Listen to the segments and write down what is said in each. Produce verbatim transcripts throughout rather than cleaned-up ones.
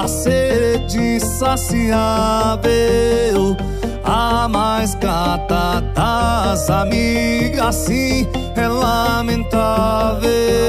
a sede insaciável, a mais gata das amigas, assim é lamentável.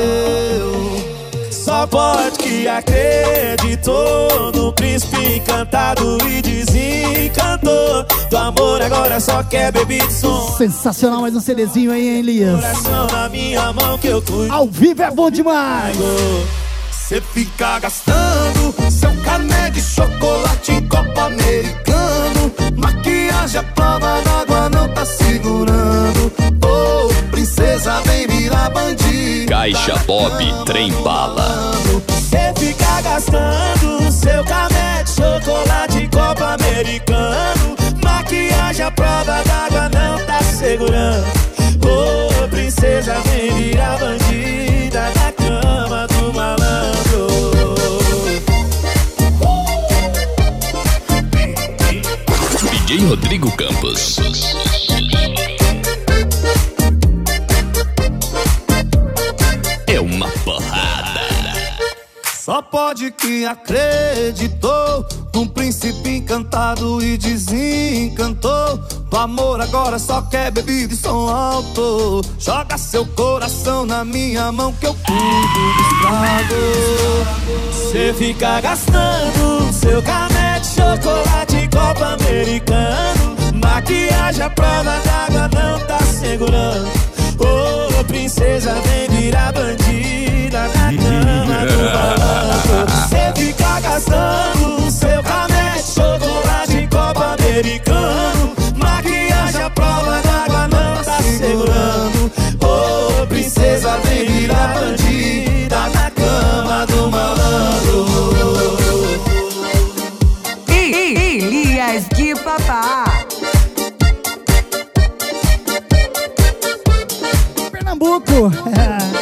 Só pode que acreditou no príncipe encantado e desencantou. Do amor agora só quer bebida e som. Sensacional, mais um CDzinho aí, hein, Elias? Coração na minha mão que eu cuido. Ao vivo é bom demais. Cê fica gastando seu carné de chocolate em copo americano. Maquiagem à prova d'água não tá segurando. Ô, oh, princesa, vem virar bandida. Caixa Bob, trem bala. Cê fica gastando seu carné de chocolate em copo americano. Maquiagem à prova d'água não tá segurando. Ô, oh, princesa, vem virar bandida na cama do malandro. D J Rodrigo Campos. É uma porrada. Só pode que acreditou num príncipe encantado e desencantou. Do amor agora só quer bebida e som alto. Joga seu coração na minha mão que eu cuido do estrago. Cê fica gastando seu carné de chocolate em copo americano. Maquiagem à prova d'água não tá segurando. Ô, oh, princesa, vem virar bandida na cama do malandro. Cê fica gastando seu carné de chocolate em copo americano. Maquiagem à prova d'água não tá segurando. Ô, oh, princesa, vem virar bandida na cama do malandro. Elias de Papá. Pernambuco.